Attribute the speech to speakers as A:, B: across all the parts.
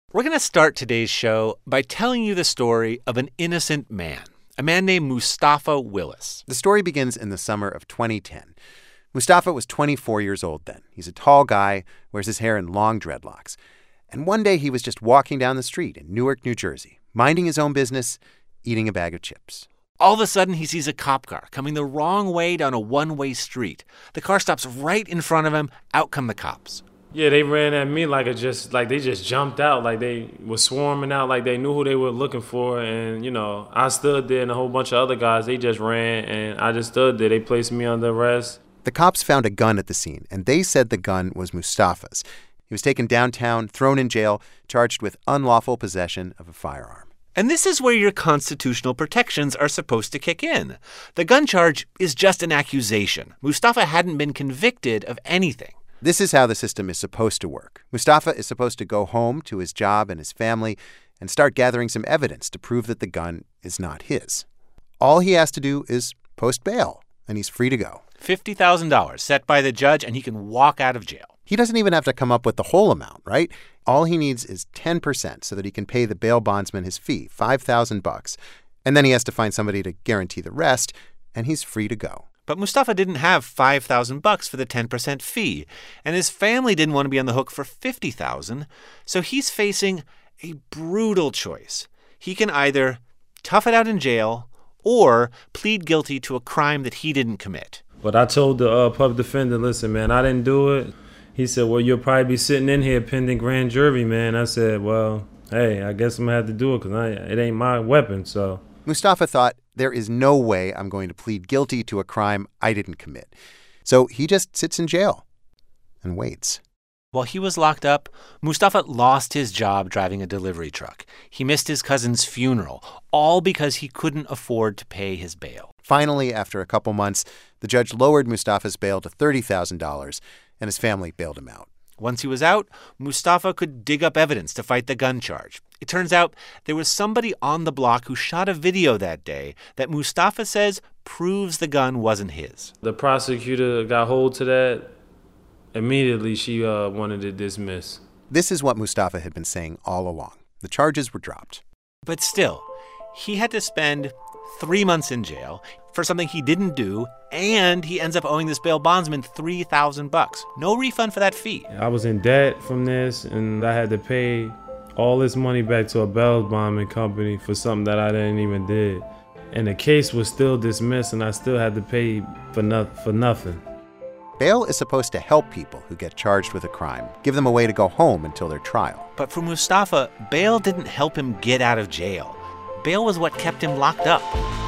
A: We're going to start today's show by telling you the story of an innocent man, a man named Mustafa Willis.
B: The story begins in the summer of 2010. Mustafa was 24 years old then. He's a tall guy, wears his hair in long dreadlocks. And one day he was just walking down the street in Newark, New Jersey, minding his own business, eating a bag of chips.
A: All of a sudden, he sees a cop car coming the wrong way down a one-way street. The car stops right in front of him. Out come the cops.
C: Yeah, they ran at me like they just jumped out, like they were swarming out, like they knew who they were looking for. And, I stood there and a whole bunch of other guys, they just ran, and I just stood there. They placed me under arrest.
B: The cops found a gun at the scene, and they said the gun was Mustafa's. He was taken downtown, thrown in jail, charged with unlawful possession of a firearm.
A: And this is where your constitutional protections are supposed to kick in. The gun charge is just an accusation. Mustafa hadn't been convicted of anything.
B: This is how the system is supposed to work. Mustafa is supposed to go home to his job and his family and start gathering some evidence to prove that the gun is not his. All he has to do is post bail, and he's free to go.
A: $50,000 set by the judge, and he can walk out of jail.
B: He doesn't even have to come up with the whole amount, right? All he needs is 10% so that he can pay the bail bondsman his fee, $5,000. And then he has to find somebody to guarantee the rest, and he's free to go.
A: But Mustafa didn't have $5,000 for the 10% fee, and his family didn't want to be on the hook for $50,000, so he's facing a brutal choice. He can either tough it out in jail or plead guilty to a crime that he didn't commit.
C: But I told the public defender, listen, man, I didn't do it. He said, well, you'll probably be sitting in here pending grand jury, man. I said, well, hey, I guess I'm going to have to do it because it ain't my weapon, so.
B: Mustafa thought, there is no way I'm going to plead guilty to a crime I didn't commit. So he just sits in jail and waits.
A: While he was locked up, Mustafa lost his job driving a delivery truck. He missed his cousin's funeral, all because he couldn't afford to pay his bail.
B: Finally, after a couple months, the judge lowered Mustafa's bail to $30,000, and his family bailed him out.
A: Once he was out, Mustafa could dig up evidence to fight the gun charge. It turns out there was somebody on the block who shot a video that day that Mustafa says proves the gun wasn't his.
C: The prosecutor got hold to that. Immediately, she wanted to dismiss.
B: This is what Mustafa had been saying all along. The charges were dropped.
A: But still, he had to spend 3 months in jail for something he didn't do, and he ends up owing this bail bondsman $3,000. No refund for that fee.
C: I was in debt from this, and I had to pay all this money back to a bail bondsman company for something that I didn't even did. And the case was still dismissed, and I still had to pay for nothing.
B: Bail is supposed to help people who get charged with a crime, give them a way to go home until their trial.
A: But for Mustafa, bail didn't help him get out of jail. Bail was what kept him locked up.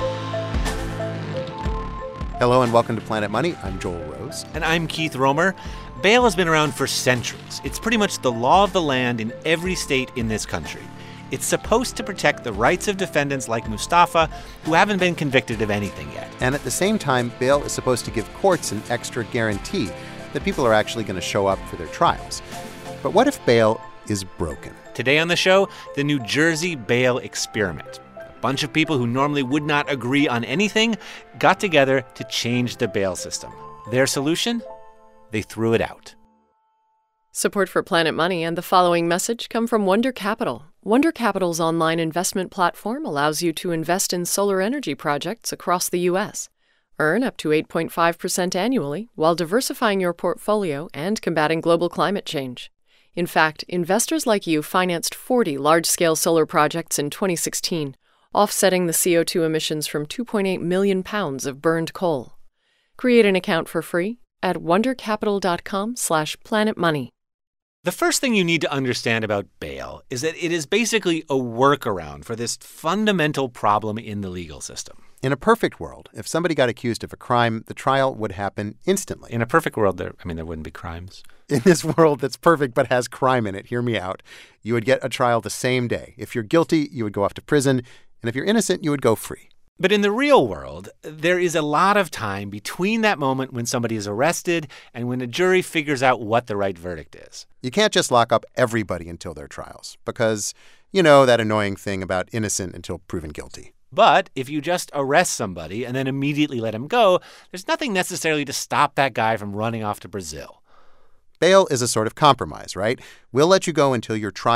B: Hello and welcome to Planet Money. I'm Joel Rose.
A: And I'm Keith Romer. Bail has been around for centuries. It's pretty much the law of the land in every state in this country. It's supposed to protect the rights of defendants like Mustafa who haven't been convicted of anything yet.
B: And at the same time, bail is supposed to give courts an extra guarantee that people are actually going to show up for their trials. But what if bail is broken?
A: Today on the show, the New Jersey bail experiment. A bunch of people who normally would not agree on anything got together to change the bail system. Their solution? They threw it out.
D: Support for Planet Money and the following message come from Wonder Capital. Wonder Capital's online investment platform allows you to invest in solar energy projects across the U.S. Earn up to 8.5% annually while diversifying your portfolio and combating global climate change. In fact, investors like you financed 40 large-scale solar projects in 2016, offsetting the CO2 emissions from 2.8 million pounds of burned coal. Create an account for free at wondercapital.com/planetmoney.
A: The first thing you need to understand about bail is that it is basically a workaround for this fundamental problem in the legal system.
B: In a perfect world, if somebody got accused of a crime, the trial would happen instantly.
A: In a perfect world, there wouldn't be crimes.
B: In this world that's perfect but has crime in it, hear me out, you would get a trial the same day. If you're guilty, you would go off to prison, and if you're innocent, you would go free.
A: But in the real world, there is a lot of time between that moment when somebody is arrested and when a jury figures out what the right verdict is.
B: You can't just lock up everybody until their trials because, you know, that annoying thing about innocent until proven guilty.
A: But if you just arrest somebody and then immediately let him go, there's nothing necessarily to stop that guy from running off to Brazil.
B: Bail is a sort of compromise, right? We'll let you go until your trial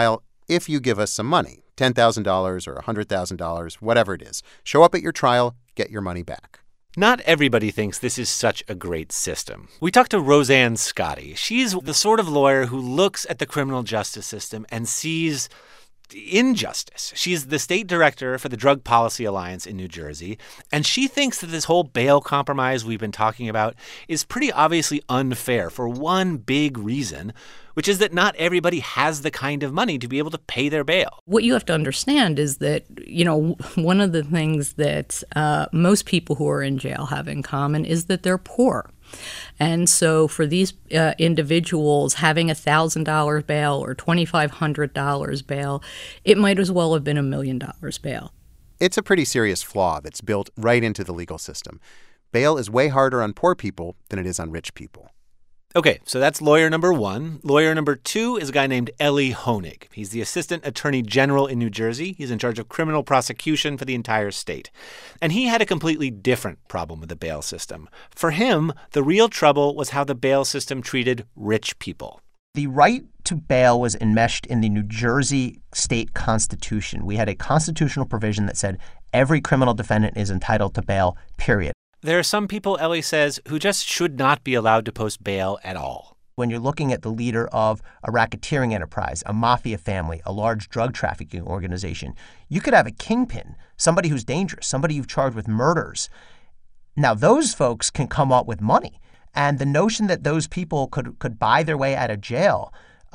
B: if you give us some money, $10,000 or $100,000, whatever it is. Show up at your trial, get your money back.
A: Not everybody thinks this is such a great system. We talked to Roseanne Scotti. She's the sort of lawyer who looks at the criminal justice system and sees injustice. She's the state director for the Drug Policy Alliance in New Jersey, and she thinks that this whole bail compromise we've been talking about is pretty obviously unfair for one big reason, which is that not everybody has the kind of money to be able to pay their bail.
E: What you have to understand is that, one of the things that most people who are in jail have in common is that they're poor. And so for these individuals, having $1,000 bail or $2,500 bail, it might as well have been $1 million bail.
B: It's a pretty serious flaw that's built right into the legal system. Bail is way harder on poor people than it is on rich people.
A: Okay, so that's lawyer number one. Lawyer number two is a guy named Elie Honig. He's the assistant attorney general in New Jersey. He's in charge of criminal prosecution for the entire state. And he had a completely different problem with the bail system. For him, the real trouble was how the bail system treated rich people.
F: The right to bail was enmeshed in the New Jersey state constitution. We had a constitutional provision that said every criminal defendant is entitled to bail, period.
A: There are some people, Elie says, who just should not be allowed to post bail at all.
F: When you're looking at the leader of a racketeering enterprise, a mafia family, a large drug trafficking organization, you could have a kingpin, somebody who's dangerous, somebody you've charged with murders. Now, those folks can come up with money. And the notion that those people could buy their way out of jail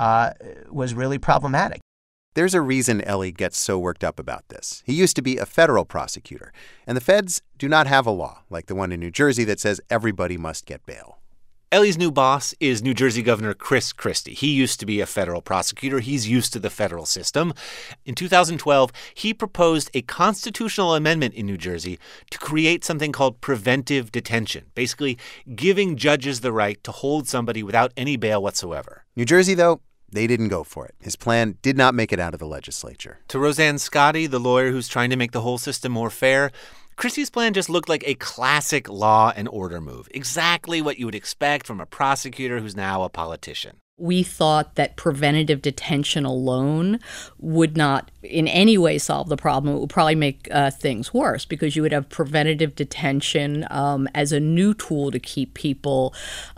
F: was really problematic.
B: There's a reason Elie gets so worked up about this. He used to be a federal prosecutor, and the feds do not have a law like the one in New Jersey that says everybody must get bail.
A: Elie's new boss is New Jersey Governor Chris Christie. He used to be a federal prosecutor. He's used to the federal system. In 2012, he proposed a constitutional amendment in New Jersey to create something called preventive detention, basically giving judges the right to hold somebody without any bail whatsoever.
B: New Jersey, though, they didn't go for it. His plan did not make it out of the legislature.
A: To Roseanne Scotti, the lawyer who's trying to make the whole system more fair, Christie's plan just looked like a classic law and order move, exactly what you would expect from a prosecutor who's now a politician.
E: We thought that preventative detention alone would not in any way solve the problem. It would probably make things worse because you would have preventative detention as a new tool to keep people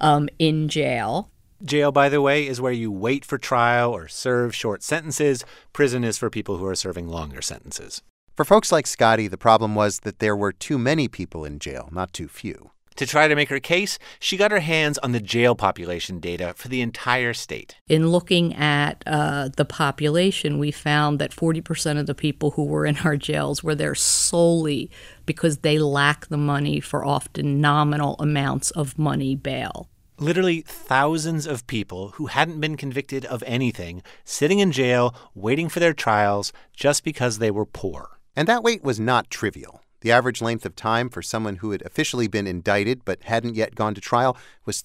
E: in jail.
A: Jail, by the way, is where you wait for trial or serve short sentences. Prison is for people who are serving longer sentences.
B: For folks like Scotti, the problem was that there were too many people in jail, not too few.
A: To try to make her case, she got her hands on the jail population data for the entire state.
E: In looking at the population, we found that 40% of the people who were in our jails were there solely because they lack the money for often nominal amounts of money bail.
A: Literally thousands of people who hadn't been convicted of anything sitting in jail waiting for their trials just because they were poor.
B: And that wait was not trivial. The average length of time for someone who had officially been indicted but hadn't yet gone to trial was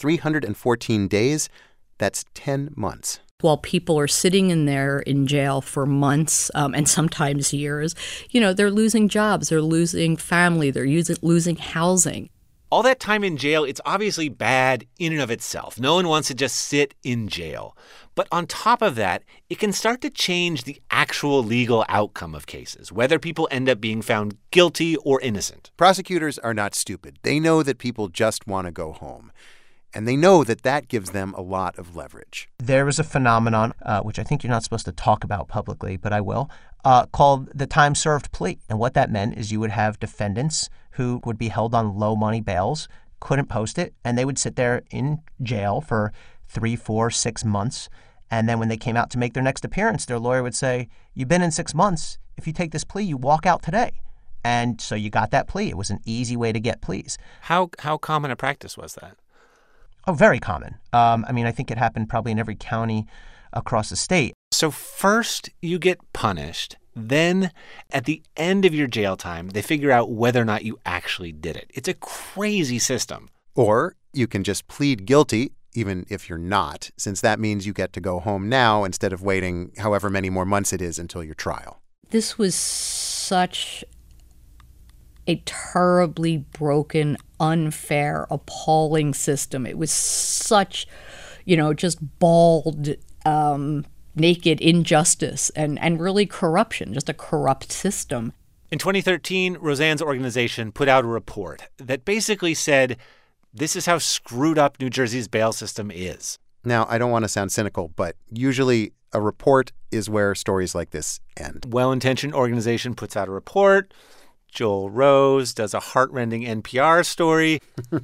B: 314 days. That's 10 months.
E: While people are sitting in jail for months and sometimes years, they're losing jobs, they're losing family, they're losing housing.
A: All that time in jail, it's obviously bad in and of itself. No one wants to just sit in jail. But on top of that, it can start to change the actual legal outcome of cases, whether people end up being found guilty or innocent.
B: Prosecutors are not stupid. They know that people just want to go home. And they know that that gives them a lot of leverage.
F: There is a phenomenon, which I think you're not supposed to talk about publicly, but I will, called the time served plea. And what that meant is you would have defendants who would be held on low money bails, couldn't post it, and they would sit there in jail for 3, 4, 6 months. And then when they came out to make their next appearance, their lawyer would say, "You've been in 6 months. If you take this plea, you walk out today." And so you got that plea. It was an easy way to get pleas.
A: How common a practice was that?
F: Oh, very common. I think it happened probably in every county across the state.
A: So first you get punished. Then at the end of your jail time, they figure out whether or not you actually did it. It's a crazy system.
B: Or you can just plead guilty, even if you're not, since that means you get to go home now instead of waiting however many more months it is until your trial.
E: This was such a terribly broken, unfair, appalling system. It was such, just bald naked injustice and really corruption, just a corrupt system.
A: In 2013, Roseanne's organization put out a report that basically said, this is how screwed up New Jersey's bail system is.
B: Now, I don't want to sound cynical, but usually a report is where stories like this end.
A: Well-intentioned organization puts out a report. Joel Rose does a heartrending NPR story.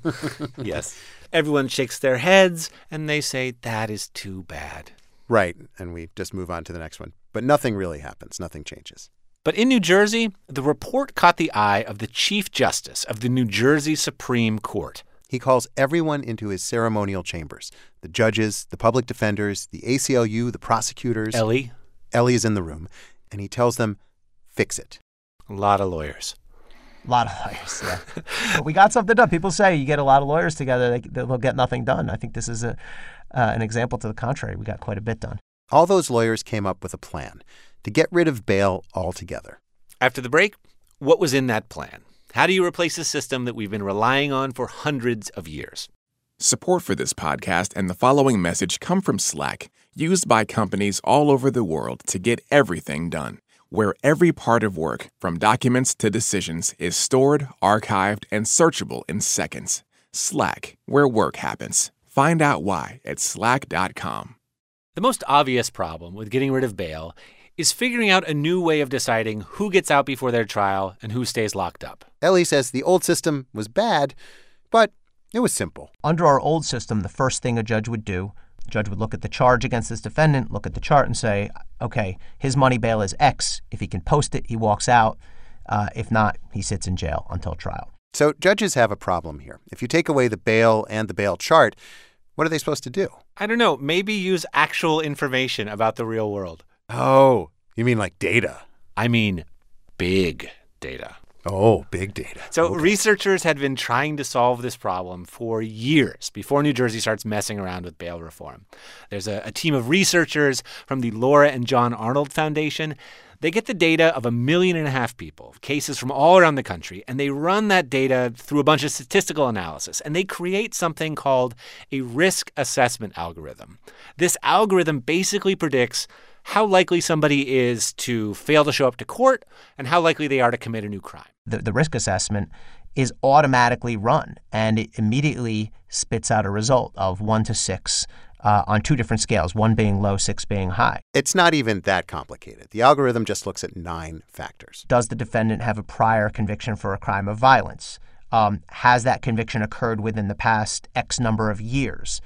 A: Yes. Everyone shakes their heads, and they say, that is too bad.
B: Right, and we just move on to the next one. But nothing really happens. Nothing changes.
A: But in New Jersey, the report caught the eye of the Chief Justice of the New Jersey Supreme Court.
B: He calls everyone into his ceremonial chambers. The judges, the public defenders, the ACLU, the prosecutors.
A: Ellie
B: is in the room, and he tells them, fix it.
A: A lot of lawyers.
F: A lot of lawyers, yeah. But we got something done. People say you get a lot of lawyers together, they'll get nothing done. I think this is an example to the contrary. We got quite a bit done.
B: All those lawyers came up with a plan to get rid of bail altogether.
A: After the break, what was in that plan? How do you replace a system that we've been relying on for hundreds of years?
G: Support for this podcast and the following message come from Slack, used by companies all over the world to get everything done. Where every part of work, from documents to decisions, is stored, archived, and searchable in seconds. Slack, where work happens. Find out why at slack.com.
A: The most obvious problem with getting rid of bail is figuring out a new way of deciding who gets out before their trial and who stays locked up.
B: Ellie says the old system was bad, but it was simple.
F: Under our old system, the first thing a judge would do, the judge would look at the charge against this defendant, look at the chart and say, okay, his money bail is X. If he can post it, he walks out. If not, he sits in jail until trial.
B: So judges have a problem here. If you take away the bail and the bail chart, what are they supposed to do?
A: I don't know. Maybe use actual information about the real world.
B: Oh, you mean like data?
A: I mean big data.
B: Oh, big data.
A: So
B: okay.
A: Researchers had been trying to solve this problem for years before New Jersey starts messing around with bail reform. There's a team of researchers from the Laura and John Arnold Foundation. They get the data of 1.5 million people, cases from all around the country, and they run that data through a bunch of statistical analysis, and they create something called a risk assessment algorithm. This algorithm basically predicts how likely somebody is to fail to show up to court and how likely they are to commit a new crime.
F: The risk assessment is automatically run, and it immediately spits out a result of 1 to 6 on 2 different scales, 1 being low, 6 being high.
B: It's not even that complicated. The algorithm just looks at 9 factors.
F: Does the defendant have a prior conviction for a crime of violence? Has that conviction occurred within the past X number of years?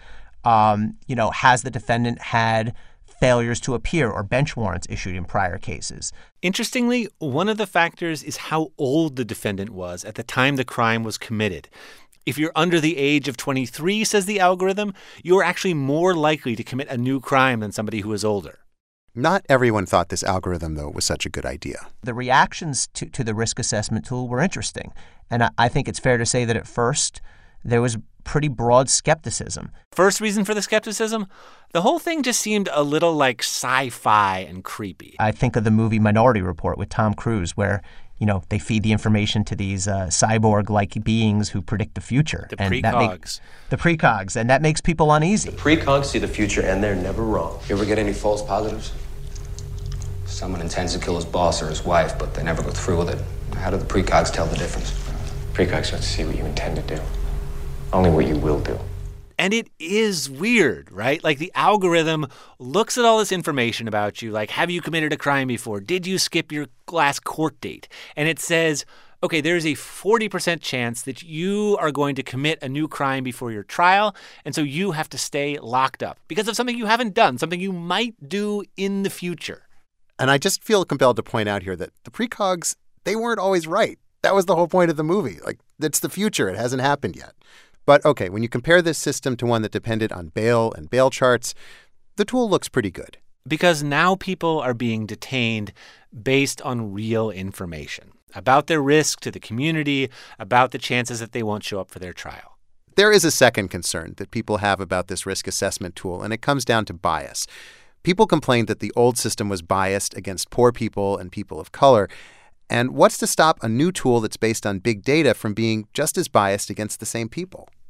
F: Has the defendant had failures to appear or bench warrants issued in prior cases?
A: Interestingly, one of the factors is how old the defendant was at the time the crime was committed. If you're under the age of 23, says the algorithm, you're actually more likely to commit a new crime than somebody who is older.
B: Not everyone thought this algorithm, though, was such a good idea.
F: The reactions to the risk assessment tool were interesting. And I think it's fair to say that at first there was pretty broad skepticism.
A: First reason for the skepticism? The whole thing just seemed a little like sci-fi and creepy.
F: I think of the movie Minority Report with Tom Cruise, where they feed the information to these cyborg-like beings who predict the future.
A: The precogs.
F: The precogs, and that makes people uneasy.
H: The precogs see the future, and they're never wrong.
I: You ever get any false positives? Someone intends to kill his boss or his wife, but they never go through with it. How do the precogs tell the difference?
H: Precogs don't see what you intend to do, only what you will do.
A: And it is weird, right? Like the algorithm looks at all this information about you, like have you committed a crime before? Did you skip your last court date? And it says, okay, there's a 40% chance that you are going to commit a new crime before your trial, and so you have to stay locked up because of something you haven't done, something you might do in the future.
B: And I just feel compelled to point out here that the precogs, they weren't always right. That was the whole point of the movie. Like, it's the future. It hasn't happened yet. But, okay, when you compare this system to one that depended on bail and bail charts, the tool looks pretty good.
A: Because now people are being detained based on real information about their risk to the community, about the chances that they won't show up for their trial.
B: There is a second concern that people have about this risk assessment tool, and it comes down to bias. People complained that the old system was biased against poor people and people of color. And what's to stop a new tool that's based on big data from being just as biased against the same people?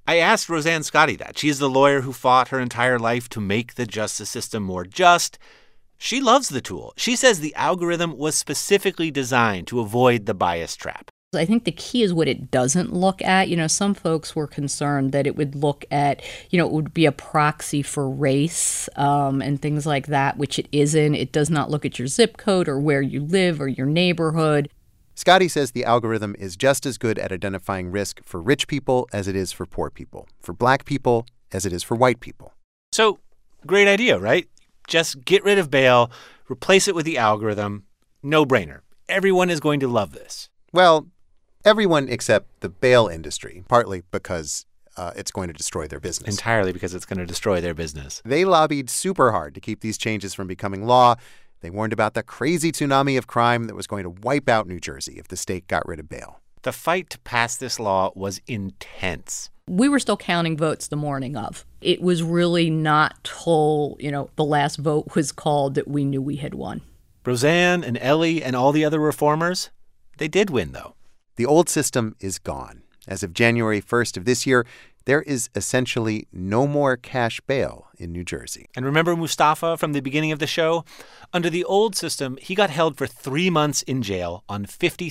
A: I asked Roseanne Scotti that. She's the lawyer who fought her entire life to make the justice system more just. She loves the tool. She says the algorithm was specifically designed to avoid the bias trap.
E: I think the key is what it doesn't look at. Some folks were concerned that it would look at, it would be a proxy for race and things like that, which it isn't. It does not look at your zip code or where you live or your neighborhood.
B: Scotti says the algorithm is just as good at identifying risk for rich people as it is for poor people, for black people as it is for white people.
A: So, great idea, right? Just get rid of bail, replace it with the algorithm. No brainer. Everyone is going to love this.
B: Well, everyone except the bail industry, partly because it's going to destroy their business.
A: Entirely because it's going to destroy their business.
B: They lobbied super hard to keep these changes from becoming law. They warned about the crazy tsunami of crime that was going to wipe out New Jersey if the state got rid of bail.
A: The fight to pass this law was intense.
E: We were still counting votes the morning of. It was really not till, the last vote was called that we knew we had won.
A: Roseanne and Ellie and all the other reformers, they did win, though.
B: The old system is gone. As of January 1st of this year, there is essentially no more cash bail in New Jersey.
A: And remember Mustafa from the beginning of the show? Under the old system, he got held for 3 months in jail on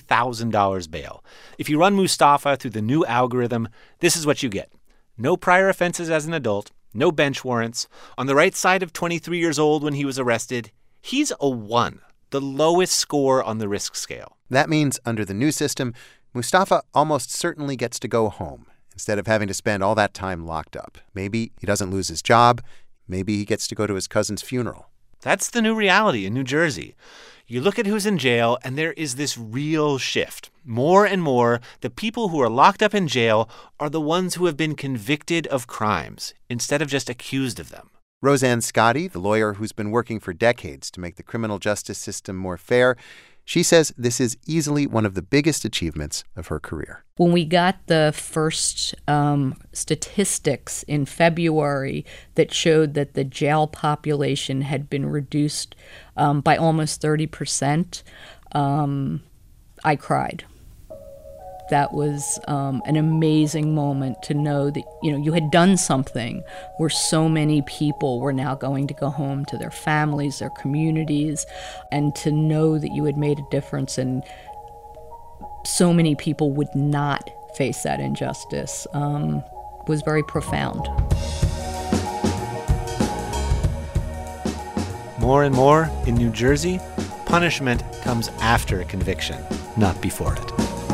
A: $50,000 bail. If you run Mustafa through the new algorithm, this is what you get. No prior offenses as an adult, no bench warrants. On the right side of 23 years old when he was arrested, he's a 1, the lowest score on the risk scale.
B: That means under the new system, Mustafa almost certainly gets to go home instead of having to spend all that time locked up. Maybe he doesn't lose his job. Maybe he gets to go to his cousin's funeral.
A: That's the new reality in New Jersey. You look at who's in jail, and there is this real shift. More and more, the people who are locked up in jail are the ones who have been convicted of crimes instead of just accused of them.
B: Roseanne Scotti, the lawyer who's been working for decades to make the criminal justice system more fair, she says this is easily one of the biggest achievements of her career.
E: When we got the first statistics in February that showed that the jail population had been reduced by almost 30%, I cried. That was an amazing moment to know that, you had done something where so many people were now going to go home to their families, their communities, and to know that you had made a difference and so many people would not face that injustice was very profound.
A: More and more in New Jersey, punishment comes after a conviction, not before it.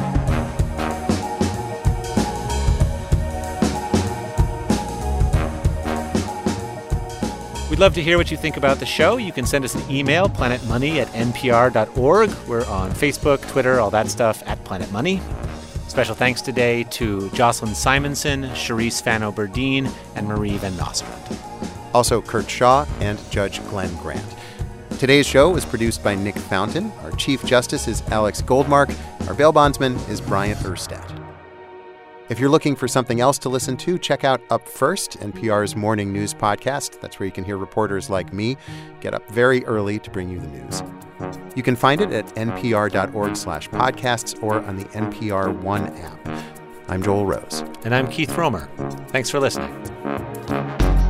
A: We'd love to hear what you think about the show. You can send us an email, planetmoney@npr.org. We're on Facebook, Twitter, all that stuff, @Planet Money. Special thanks today to Jocelyn Simonson, Charisse Fano-Berdeen, and Marie Van Nostrand.
B: Also, Kurt Shaw and Judge Glenn Grant. Today's show was produced by Nick Fountain. Our Chief Justice is Alex Goldmark. Our bail bondsman is Bryant Erstadt. If you're looking for something else to listen to, check out Up First, NPR's morning news podcast. That's where you can hear reporters like me get up very early to bring you the news. You can find it at npr.org/podcasts or on the NPR One app. I'm Joel Rose.
A: And I'm Keith Romer. Thanks for listening.